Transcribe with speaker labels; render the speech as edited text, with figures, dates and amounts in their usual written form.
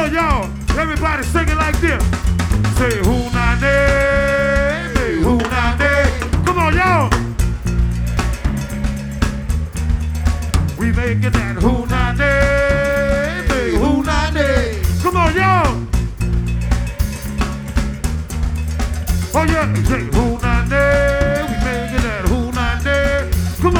Speaker 1: on, y'all. Everybody sing it like this. Say, Hunane, Hunane. Come on, y'all. We making that Hunane, Hunane. Come on, y'all. Oh, yeah. Say, Hunane.